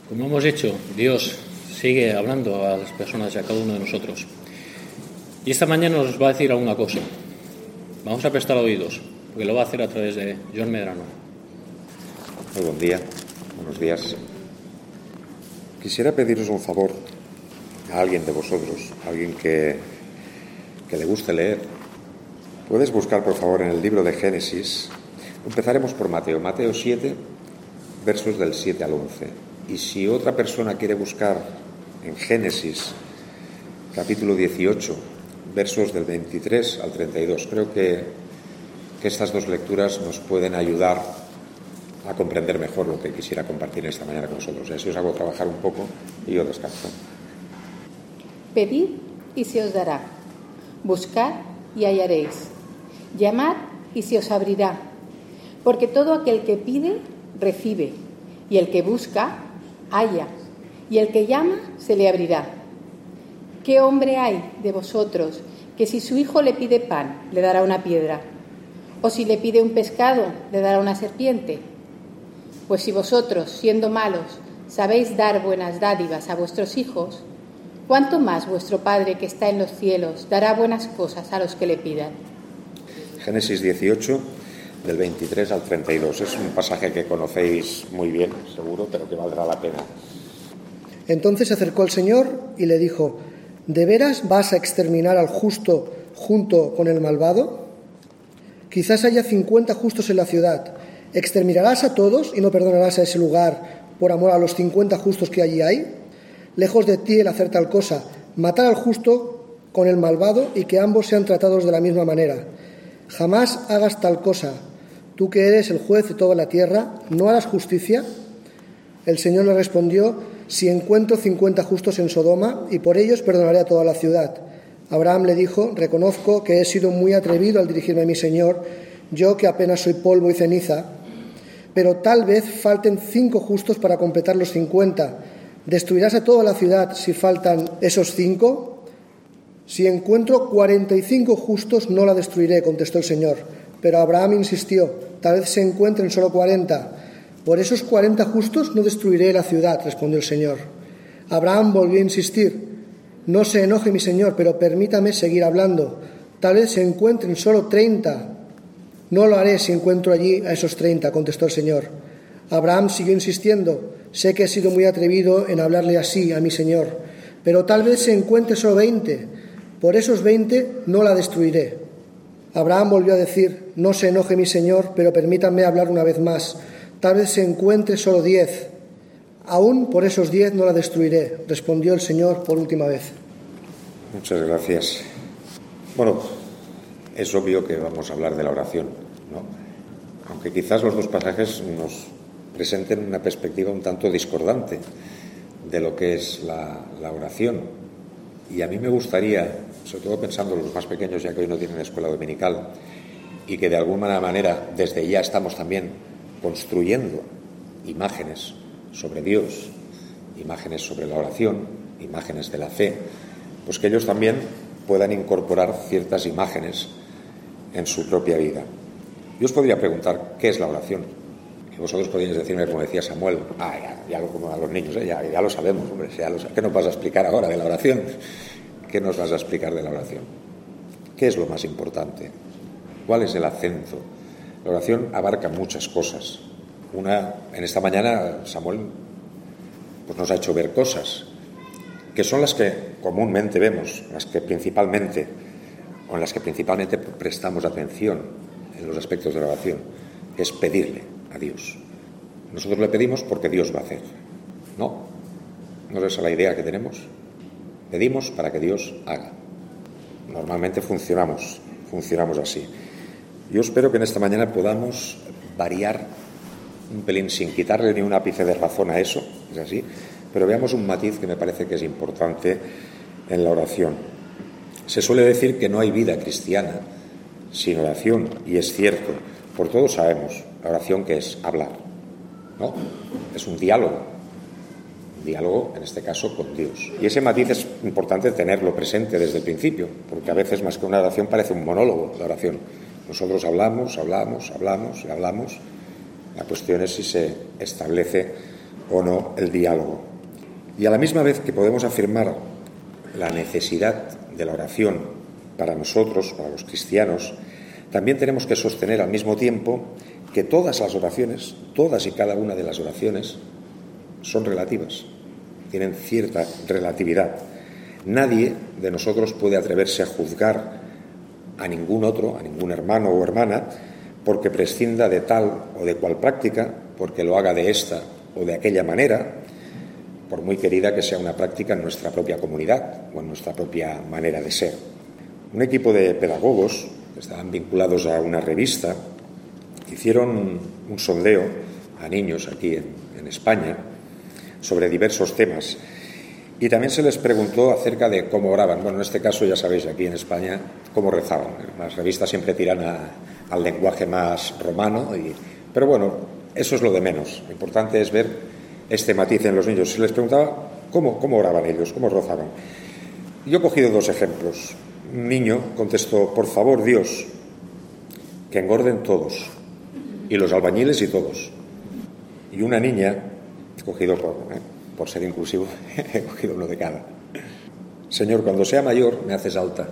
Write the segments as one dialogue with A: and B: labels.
A: Como hemos dicho, Dios sigue hablando a las personas y a cada uno de nosotros. Y esta mañana nos va a decir alguna cosa. Vamos a prestar oídos, porque lo va a hacer a través de John Medrano.
B: Muy buen día, buenos días. Quisiera pediros un favor a alguien de vosotros, a alguien que le guste leer. Puedes buscar, por favor, en el libro de Génesis. Empezaremos por Mateo 7, versos del 7 al 11. Y si otra persona quiere buscar en Génesis, capítulo 18, versos del 23 al 32, creo que estas dos lecturas nos pueden ayudar a comprender mejor lo que quisiera compartir esta mañana con vosotros. Así os hago trabajar un poco y yo descanso.
C: Pedid y se os dará. Buscad y hallaréis. Llamad y se os abrirá. Porque todo aquel que pide, recibe. Y el que busca, halla. Y el que llama, se le abrirá. ¿Qué hombre hay de vosotros que si su hijo le pide pan, le dará una piedra? ¿O si le pide un pescado, le dará una serpiente? Pues si vosotros, siendo malos, sabéis dar buenas dádivas a vuestros hijos, ¿cuánto más vuestro Padre que está en los cielos dará buenas cosas a los que le pidan?
B: Génesis 18, del 23 al 32. Es un pasaje que conocéis muy bien, seguro, pero que valdrá la pena.
D: Entonces se acercó el Señor y le dijo: ¿de veras vas a exterminar al justo junto con el malvado? Quizás haya 50 justos en la ciudad. ¿Exterminarás a todos y no perdonarás a ese lugar por amor a los 50 justos que allí hay? Lejos de ti el hacer tal cosa, matar al justo con el malvado y que ambos sean tratados de la misma manera. Jamás hagas tal cosa. Tú que eres el juez de toda la tierra, ¿no harás justicia? El Señor le respondió: si encuentro 50 justos en Sodoma, y por ellos perdonaré a toda la ciudad. Abraham le dijo: reconozco que he sido muy atrevido al dirigirme a mi Señor, yo que apenas soy polvo y ceniza, pero tal vez falten 5 justos para completar los 50. ¿Destruirás a toda la ciudad si faltan esos 5? Si encuentro 45 justos, no la destruiré, contestó el Señor. Pero Abraham insistió: tal vez se encuentren solo 40. Por esos 40 justos no destruiré la ciudad, respondió el Señor. Abraham volvió a insistir: no se enoje mi Señor, pero permítame seguir hablando. Tal vez se encuentren solo 30. No lo haré si encuentro allí a esos 30, contestó el Señor. Abraham siguió insistiendo: sé que he sido muy atrevido en hablarle así a mi Señor, pero tal vez se encuentre solo 20. Por esos 20 no la destruiré. Abraham volvió a decir: no se enoje mi Señor, pero permítanme hablar una vez más. Tal vez se encuentre solo 10. Aún por esos 10 no la destruiré, respondió el Señor por última vez.
B: Muchas gracias. Bueno, es obvio que vamos a hablar de la oración, ¿no? Aunque quizás los dos pasajes nos presenten una perspectiva un tanto discordante de lo que es la oración. Y a mí me gustaría, sobre todo pensando en los más pequeños, ya que hoy no tienen escuela dominical, y que de alguna manera desde ya estamos también construyendo imágenes sobre Dios, imágenes sobre la oración, imágenes de la fe, pues que ellos también puedan incorporar ciertas imágenes en su propia vida. Yo os podría preguntar: ¿qué es la oración? Que vosotros podríais decirme, como decía Samuel: ya como a los niños, ya lo sabemos, hombre, ¿qué nos vas a explicar ahora de la oración? ¿Qué nos vas a explicar de la oración? ¿Qué es lo más importante? ¿Cuál es el acento? La oración abarca muchas cosas. En esta mañana Samuel pues nos ha hecho ver cosas que son las que comúnmente vemos, en las que principalmente prestamos atención en los aspectos de la oración, que es pedirle a Dios. Nosotros le pedimos porque Dios va a hacer. ¿No es esa la idea que tenemos? Pedimos para que Dios haga. Normalmente funcionamos así. Yo espero que en esta mañana podamos variar un pelín, sin quitarle ni un ápice de razón a eso, es así, pero veamos un matiz que me parece que es importante en la oración. Se suele decir que no hay vida cristiana sin oración, y es cierto, por todos sabemos la oración que es hablar, ¿no? Es un diálogo en este caso con Dios. Y ese matiz es importante tenerlo presente desde el principio, porque a veces más que una oración parece un monólogo la oración. Nosotros hablamos. La cuestión es si se establece o no el diálogo. Y a la misma vez que podemos afirmar la necesidad de la oración para nosotros, para los cristianos, también tenemos que sostener al mismo tiempo que todas las oraciones, todas y cada una de las oraciones, son relativas, tienen cierta relatividad. Nadie de nosotros puede atreverse a juzgar a ningún otro, a ningún hermano o hermana, porque prescinda de tal o de cual práctica, porque lo haga de esta o de aquella manera, por muy querida que sea una práctica en nuestra propia comunidad o en nuestra propia manera de ser. Un equipo de pedagogos que estaban vinculados a una revista hicieron un sondeo a niños aquí en España sobre diversos temas y también se les preguntó acerca de cómo oraban. Bueno, en este caso ya sabéis aquí en España cómo rezaban. Las revistas siempre tiran al lenguaje más romano, pero bueno, eso es lo de menos. Lo importante es ver este matiz en los niños. Se les preguntaba cómo oraban ellos, cómo rezaban. Yo he cogido dos ejemplos. Un niño contestó: por favor, Dios, que engorden todos, y los albañiles y todos. Y una niña, he cogido por ser inclusivo, he cogido uno de cada. Señor, cuando sea mayor me haces alta.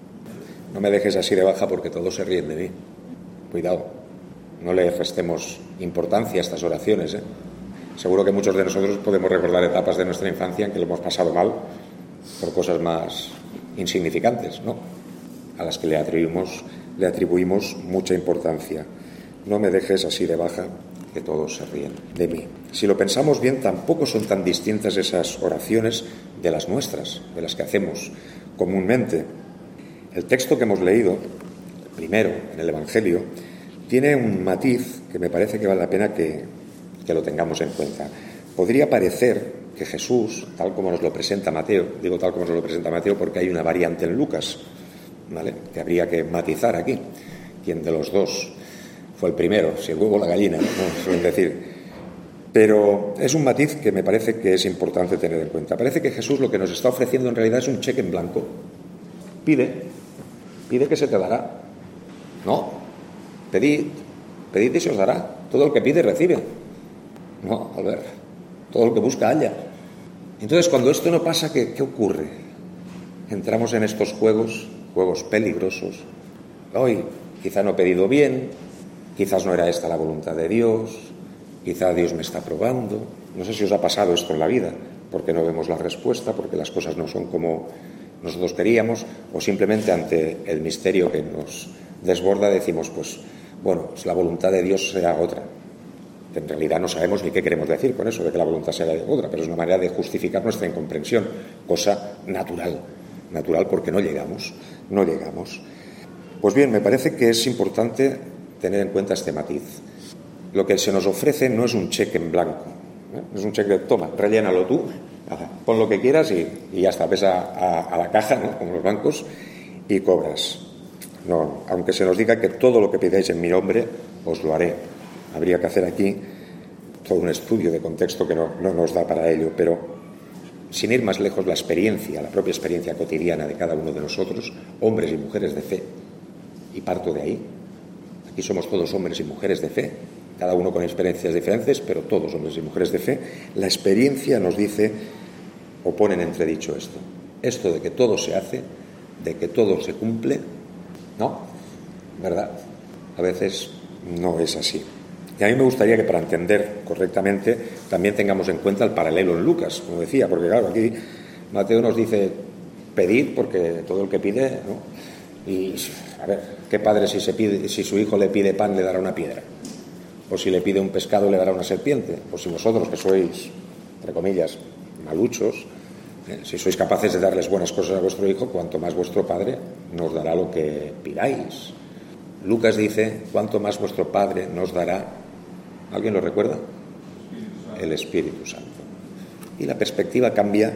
B: No me dejes así de baja porque todos se ríen de mí. Cuidado, no le restemos importancia a estas oraciones, ¿eh? Seguro que muchos de nosotros podemos recordar etapas de nuestra infancia en que lo hemos pasado mal por cosas más insignificantes, ¿no?, a las que le atribuimos mucha importancia. No me dejes así de baja, que todos se ríen de mí. Si lo pensamos bien, tampoco son tan distintas esas oraciones de las nuestras, de las que hacemos comúnmente. El texto que hemos leído, el primero en el Evangelio, tiene un matiz que me parece que vale la pena que lo tengamos en cuenta. Podría parecer que Jesús, tal como nos lo presenta Mateo, digo tal como nos lo presenta Mateo porque hay una variante en Lucas, ¿vale?, que habría que matizar aquí. ¿Quién de los dos fue el primero? Si el huevo o la gallina, ¿no?, suelen decir. Pero es un matiz que me parece que es importante tener en cuenta. Parece que Jesús lo que nos está ofreciendo en realidad es un cheque en blanco. Pide que se te dará. No, pedid y se os dará. Todo el que pide recibe. No, Albert, todo el que busca halla. Entonces, cuando esto no pasa, ¿qué ocurre? Entramos en estos juegos peligrosos. Hoy quizá no he pedido bien, quizás no era esta la voluntad de Dios, quizá Dios me está probando. No sé si os ha pasado esto en la vida, porque no vemos la respuesta, porque las cosas no son como nosotros queríamos, o simplemente ante el misterio que nos desborda decimos, pues bueno, pues la voluntad de Dios será otra. En realidad no sabemos ni qué queremos decir con eso de que la voluntad sea otra, pero es una manera de justificar nuestra incomprensión, cosa natural porque no llegamos. Pues bien, me parece que es importante tener en cuenta este matiz. Lo que se nos ofrece no es un cheque en blanco, ¿eh? Es un cheque de, toma, rellénalo tú, pon lo que quieras y ya está, ves a la caja, ¿no?, como los bancos, y cobras. No, aunque se nos diga que todo lo que pidáis en mi nombre os lo haré. Habría que hacer aquí todo un estudio de contexto que no nos da para ello, pero sin ir más lejos, la propia experiencia cotidiana de cada uno de nosotros, hombres y mujeres de fe, y parto de ahí. Aquí somos todos hombres y mujeres de fe, cada uno con experiencias diferentes, pero todos hombres y mujeres de fe. La experiencia nos dice, o pone en entredicho esto de que todo se hace, de que todo se cumple, ¿no? ¿Verdad? A veces no es así. Y a mí me gustaría que para entender correctamente también tengamos en cuenta el paralelo en Lucas, como decía, porque claro, aquí Mateo nos dice pedid porque todo el que pide, ¿no? Y a ver, ¿qué padre si su hijo le pide pan le dará una piedra? O si le pide un pescado le dará una serpiente? O si vosotros, que sois, entre comillas, maluchos, si sois capaces de darles buenas cosas a vuestro hijo, cuanto más vuestro Padre nos dará lo que pidáis. Lucas dice, cuanto más vuestro Padre nos dará. ¿Alguien lo recuerda? El Espíritu Santo. Y la perspectiva cambia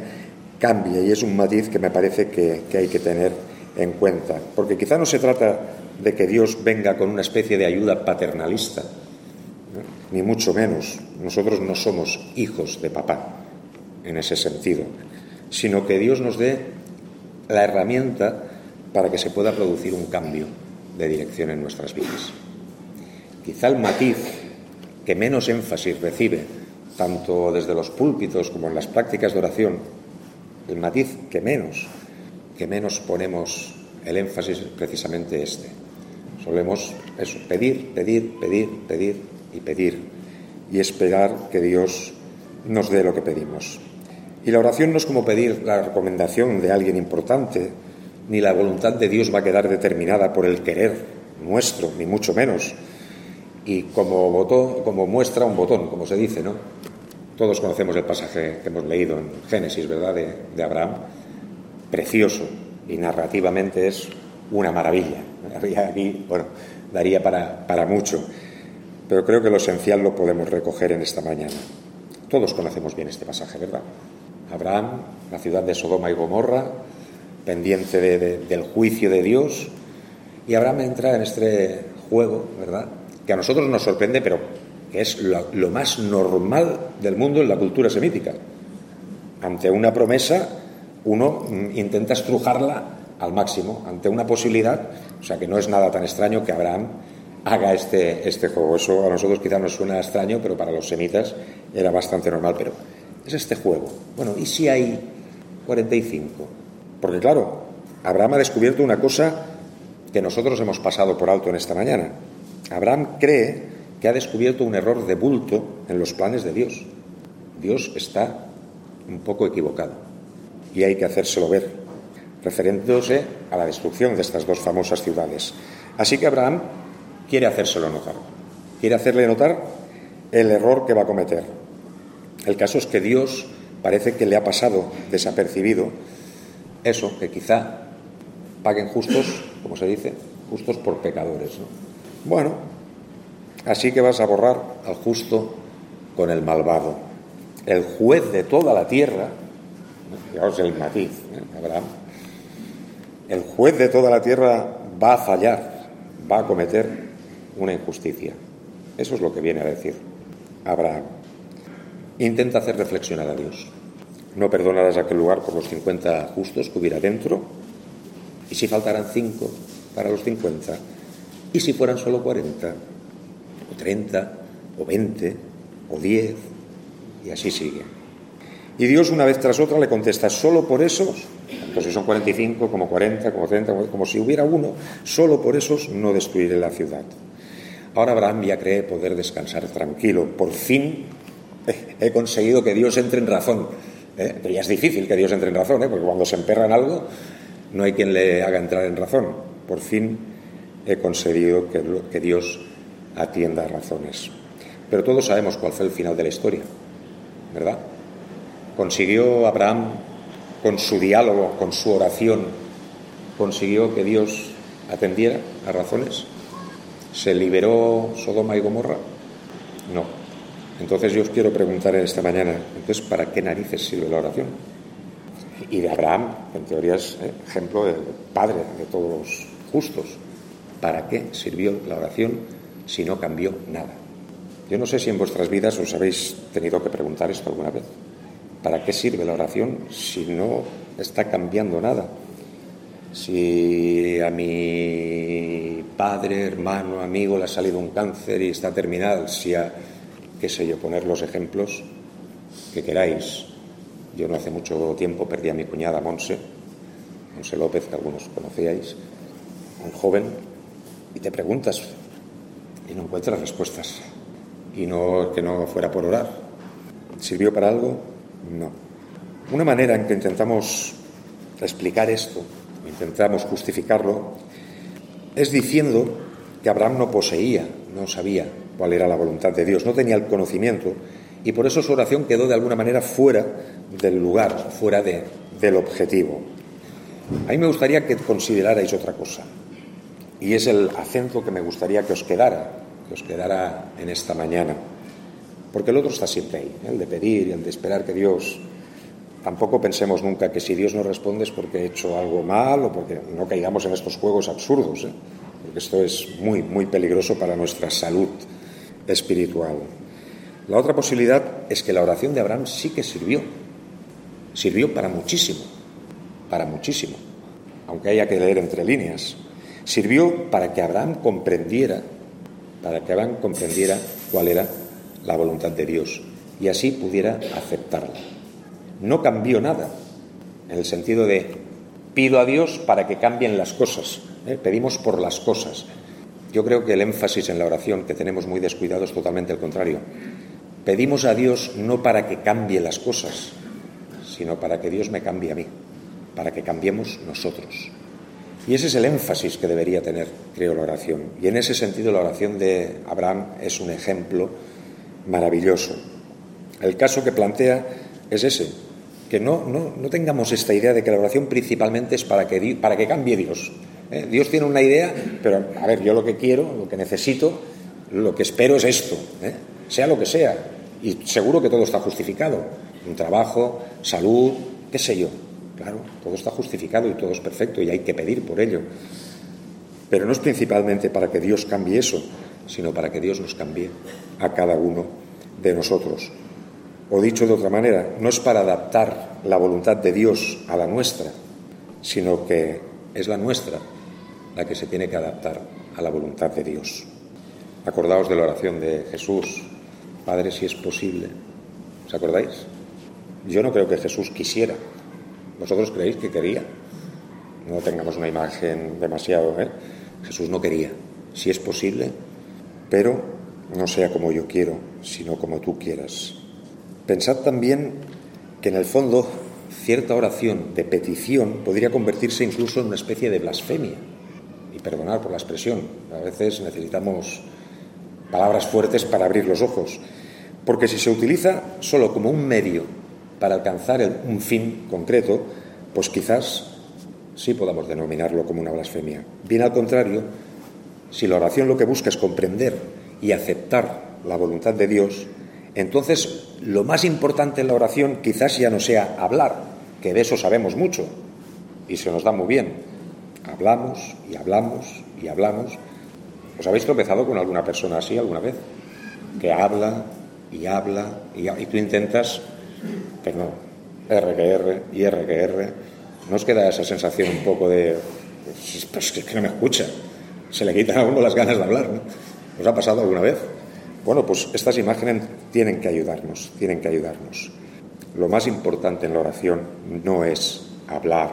B: y es un matiz que me parece que hay que tener en cuenta. Porque quizá no se trata de que Dios venga con una especie de ayuda paternalista, ¿no?, ni mucho menos. Nosotros no somos hijos de papá en ese sentido, sino que Dios nos dé la herramienta para que se pueda producir un cambio de dirección en nuestras vidas. Quizá el matiz que menos énfasis recibe tanto desde los púlpitos como en las prácticas de oración, el matiz que menos ponemos el énfasis es precisamente este. Solemos eso, pedir y esperar que Dios nos dé lo que pedimos. Y la oración no es como pedir la recomendación de alguien importante, ni la voluntad de Dios va a quedar determinada por el querer nuestro, ni mucho menos. Y como muestra un botón, como se dice, ¿no? Todos conocemos el pasaje que hemos leído en Génesis, ¿verdad?, de Abraham, precioso, y narrativamente es una maravilla. Aquí, daría para mucho, pero creo que lo esencial lo podemos recoger en esta mañana. Todos conocemos bien este pasaje, ¿verdad? Abraham, la ciudad de Sodoma y Gomorra, pendiente del juicio de Dios, y Abraham entra en este juego, ¿verdad?, que a nosotros nos sorprende, pero que es lo más normal del mundo en la cultura semítica. Ante una promesa, uno intenta estrujarla al máximo, ante una posibilidad, o sea que no es nada tan extraño que Abraham haga este juego. Eso a nosotros quizás nos suena extraño, pero para los semitas era bastante normal. Pero es este juego. Bueno, ¿y si hay 45? Porque claro, Abraham ha descubierto una cosa que nosotros hemos pasado por alto en esta mañana. Abraham cree que ha descubierto un error de bulto en los planes de Dios. Dios está un poco equivocado y hay que hacérselo ver, refiriéndose a la destrucción de estas dos famosas ciudades. Así que Abraham quiere hacérselo notar, quiere hacerle notar el error que va a cometer. El caso es que Dios parece que le ha pasado desapercibido eso, que quizá paguen justos, como se dice, justos por pecadores, ¿no? Bueno, así que vas a borrar al justo con el malvado. El juez de toda la tierra, fijaos el matiz, Abraham, el juez de toda la tierra va a fallar, va a cometer una injusticia. Eso es lo que viene a decir Abraham. Intenta hacer reflexionar a Dios. No perdonarás aquel lugar por los 50 justos que hubiera dentro. ¿Y si faltaran 5 para los 50? ¿Y si fueran solo 40? ¿O 30? ¿O 20? ¿O 10? Y así sigue. Y Dios una vez tras otra le contesta, solo por esos, tanto si son 45 como 40, como 30, como si hubiera uno, solo por esos no destruiré la ciudad. Ahora Abraham ya cree poder descansar tranquilo. Por fin he conseguido que Dios entre en razón. Pero ya es difícil que Dios entre en razón, porque cuando se emperra en algo no hay quien le haga entrar en razón. Por fin he conseguido que Dios atienda a razones. Pero todos sabemos cuál fue el final de la historia, ¿verdad? Consiguió Abraham, con su diálogo, con su oración, consiguió que Dios atendiera a razones. ¿Se liberó Sodoma y Gomorra? No. Entonces yo os quiero preguntar en esta mañana, entonces, ¿para qué narices sirve la oración? Y de Abraham, en teoría es ejemplo del padre de todos los justos. ¿Para qué sirvió la oración si no cambió nada? Yo no sé si en vuestras vidas os habéis tenido que preguntar esto alguna vez. ¿Para qué sirve la oración si no está cambiando nada? Si a mi padre, hermano, amigo le ha salido un cáncer y está terminal, si a, qué sé yo, poner los ejemplos que queráis. Yo no hace mucho tiempo perdí a mi cuñada Monse López, que algunos conocíais, un joven, y te preguntas y no encuentras respuestas. Y no que no fuera por orar. ¿Sirvió para algo? No. Una manera en que intentamos explicar esto, intentamos justificarlo, es diciendo que Abraham no poseía, no sabía cuál era la voluntad de Dios, no tenía el conocimiento, y por eso su oración quedó de alguna manera fuera del lugar, fuera del objetivo. A mí me gustaría que considerarais otra cosa, y es el acento que me gustaría que os quedara en esta mañana, porque el otro está siempre ahí, el de pedir y el de esperar que Dios. Tampoco pensemos nunca que si Dios no responde es porque he hecho algo mal o porque no caigamos en estos juegos absurdos, porque esto es muy, muy peligroso para nuestra salud espiritual. La otra posibilidad es que la oración de Abraham sí que sirvió para muchísimo, aunque haya que leer entre líneas. Sirvió para que Abraham comprendiera cuál era la voluntad de Dios. y así pudiera aceptarla. No cambió nada, en el sentido de pido a Dios para que cambien las cosas, pedimos por las cosas. Yo creo que el énfasis en la oración que tenemos muy descuidado es totalmente el contrario. Pedimos a Dios no para que cambie las cosas, sino para que Dios me cambie a mí, para que cambiemos nosotros. Y ese es el énfasis que debería tener, creo, la oración. Y en ese sentido la oración de Abraham es un ejemplo maravilloso. El caso que plantea es ese, que no tengamos esta idea de que la oración principalmente es para que cambie Dios. Dios tiene una idea, pero a ver, yo lo que quiero, lo que necesito, lo que espero es esto, sea lo que sea. Y seguro que todo está justificado. Un trabajo, salud, qué sé yo. Claro, todo está justificado y todo es perfecto y hay que pedir por ello. Pero no es principalmente para que Dios cambie eso, sino para que Dios nos cambie a cada uno de nosotros. O dicho de otra manera, no es para adaptar la voluntad de Dios a la nuestra, sino que es la nuestra la que se tiene que adaptar a la voluntad de Dios. Acordaos de la oración de Jesús: Padre, si es posible. ¿Os acordáis? Yo no creo que Jesús quisiera. ¿Vosotros creéis que quería? No tengamos una imagen demasiado, Jesús no quería. Si es posible, pero no sea como yo quiero, sino como tú quieras. Pensad también que en el fondo cierta oración de petición podría convertirse incluso en una especie de blasfemia. Y perdonad por la expresión, a veces necesitamos palabras fuertes para abrir los ojos. Porque si se utiliza solo como un medio para alcanzar un fin concreto, pues quizás sí podamos denominarlo como una blasfemia. Bien al contrario, si la oración lo que busca es comprender y aceptar la voluntad de Dios, entonces lo más importante en la oración quizás ya no sea hablar, que de eso sabemos mucho y se nos da muy bien. Hablamos y hablamos y hablamos. ¿Os habéis tropezado con alguna persona así alguna vez? Que habla y tú intentas, pero no, R que R. ¿No os queda esa sensación un poco de pues que no me escucha? Se le quitan a uno las ganas de hablar, ¿no? ¿Os ha pasado alguna vez? Bueno, pues estas imágenes tienen que ayudarnos. Lo más importante en la oración no es hablar,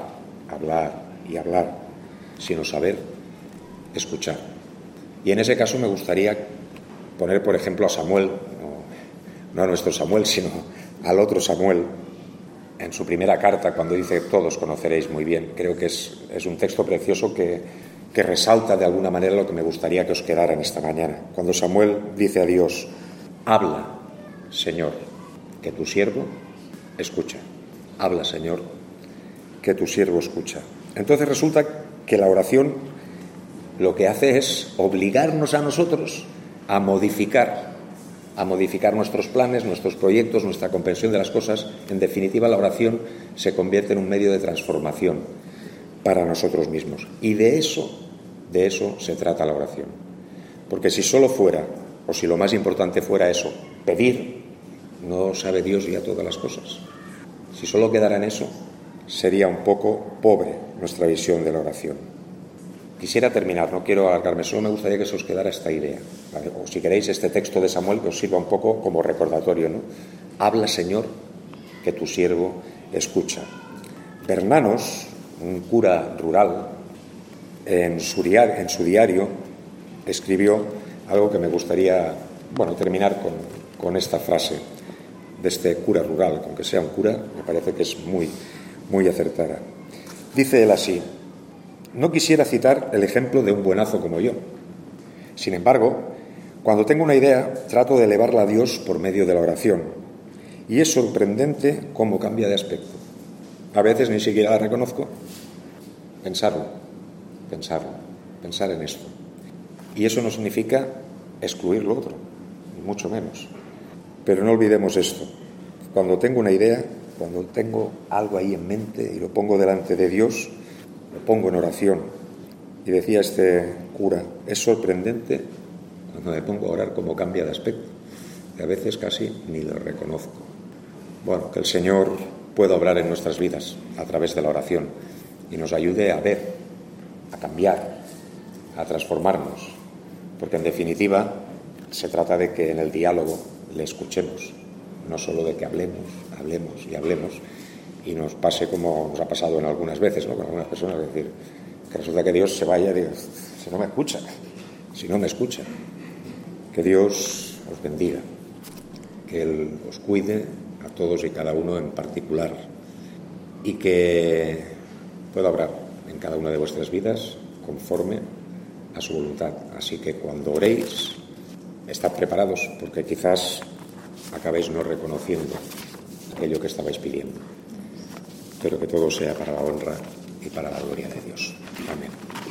B: sino saber escuchar. Y en ese caso me gustaría poner, por ejemplo, a Samuel, no a nuestro Samuel, sino al otro Samuel, en su primera carta, cuando dice: todos conoceréis muy bien. Creo que es un texto precioso que resalta de alguna manera lo que me gustaría que os quedara en esta mañana. Cuando Samuel dice a Dios: habla, Señor, que tu siervo escucha. Habla, Señor, que tu siervo escucha. Entonces resulta que la oración lo que hace es obligarnos a nosotros a modificar nuestros planes, nuestros proyectos, nuestra comprensión de las cosas. En definitiva, la oración se convierte en un medio de transformación para nosotros mismos. Y de eso se trata la oración. Porque si solo fuera, o si lo más importante fuera eso, pedir, no sabe Dios ya todas las cosas. Si solo quedara en eso, sería un poco pobre nuestra visión de la oración. Quisiera terminar, no quiero alargarme, solo me gustaría que se os quedara esta idea, ¿vale? O si queréis este texto de Samuel que os sirva un poco como recordatorio, ¿no? Habla, Señor, que tu siervo escucha. Bernanos, un cura rural, en su diario escribió algo que me gustaría, terminar con esta frase de este cura rural. Aunque sea un cura, me parece que es muy, muy acertada. Dice él así: no quisiera citar el ejemplo de un buenazo como yo. Sin embargo, cuando tengo una idea, trato de elevarla a Dios por medio de la oración. Y es sorprendente cómo cambia de aspecto. A veces ni siquiera la reconozco. Pensar en esto. Y eso no significa excluir lo otro, mucho menos. Pero no olvidemos esto. Cuando tengo una idea, cuando tengo algo ahí en mente y lo pongo delante de Dios, lo pongo en oración. Y decía este cura: es sorprendente cuando me pongo a orar cómo cambia de aspecto. Y a veces casi ni lo reconozco. Bueno, que el Señor pueda obrar en nuestras vidas a través de la oración y nos ayude a ver, a cambiar, a transformarnos. Porque en definitiva se trata de que en el diálogo le escuchemos no solo de que hablemos y nos pase como nos ha pasado en algunas veces, ¿no? Con algunas personas, es decir, que resulta que Dios se vaya y diga, si no me escucha, que Dios os bendiga, que Él os cuide a todos y cada uno en particular y que pueda obrar en cada una de vuestras vidas conforme a su voluntad. Así que cuando oréis, estad preparados, porque quizás acabéis no reconociendo aquello que estabais pidiendo. Pero que todo sea para la honra y para la gloria de Dios. Amén.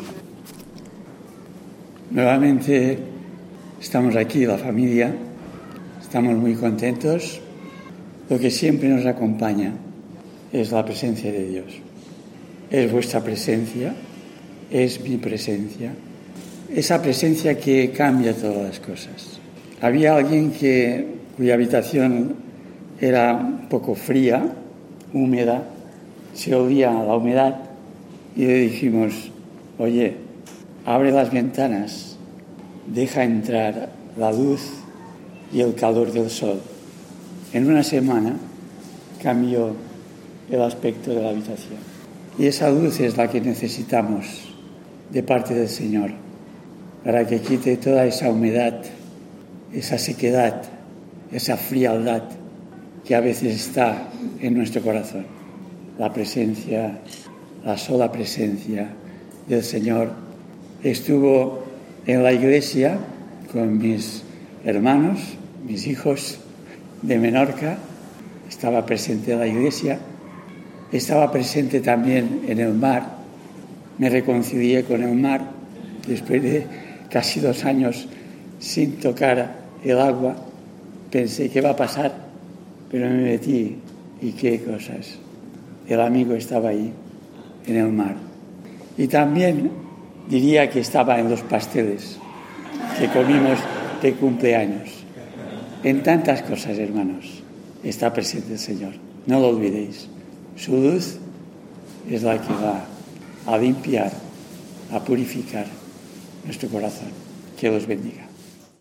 E: Nuevamente estamos aquí, la familia, estamos muy contentos. Lo que siempre nos acompaña es la presencia de Dios. Es vuestra presencia, es mi presencia, esa presencia que cambia todas las cosas. Había alguien cuya habitación era un poco fría, húmeda, se oía la humedad y le dijimos, oye, abre las ventanas, deja entrar la luz y el calor del sol. En una semana cambió el aspecto de la habitación. Y esa luz es la que necesitamos de parte del Señor, para que quite toda esa humedad, esa sequedad, esa frialdad que a veces está en nuestro corazón. La presencia, la sola presencia del Señor estuvo en la iglesia con mis hermanos, mis hijos de Menorca. Estaba presente en la iglesia, estaba presente también en el mar. Me reconcilié con el mar después de casi 2 años sin tocar el agua. Pensé, ¿qué va a pasar? Pero me metí y qué cosas. El amigo estaba ahí, en el mar. Y también diría que estaba en los pasteles que comimos de cumpleaños. En tantas cosas, hermanos, está presente el Señor. No lo olvidéis. Su luz es la que va a limpiar, a purificar nuestro corazón. Que los bendiga.